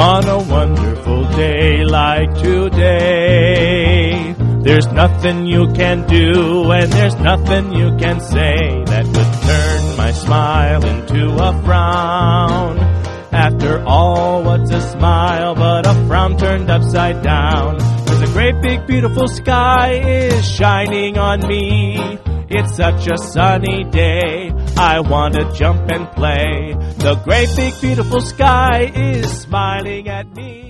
On a wonderful day like today, there's nothing you can do and there's nothing you can say that would turn my smile into a frown. After all, what's a smile but a frown turned upside down? 'Cause a great big beautiful sky is shining on me. It's such a sunny day, I want to jump and play. The great big beautiful sky is smiling at me.